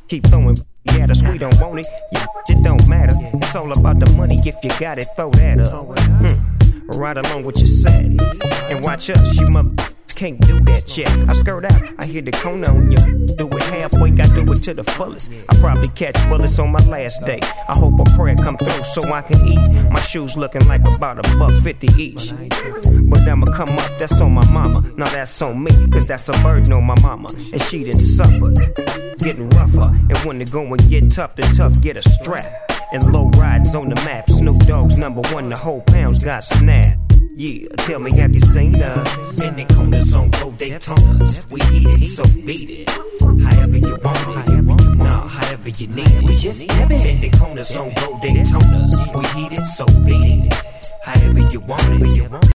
Keep throwing at us, we don't want it. Yeah, it don't matter. It's all about the money. If you got it, throw that up. Right along with your set. And watch us, you mother can't do that yet. I skirt out, I hit the corner on you. Do it halfway, got do it to the fullest. I probably catch bullets on my last day. I hope a prayer come through so I can eat. My shoes looking like about $1.50 each. But I'ma come up, that's on my mama. Now that's on me, cause that's a burden on my mama. And she didn't suffer, getting rougher. And when the going get tough, the tough get a strap. And low riders on the map, Snoop Dogg's #1, the whole pounds got snapped. Yeah, tell me, have you seen us? Bending corners on Gold Daytonas. We eat it, so beat it. However you want it, nah, however you need it. We just bending corners on Gold Daytonas. We eat it, so beat it. However you want it.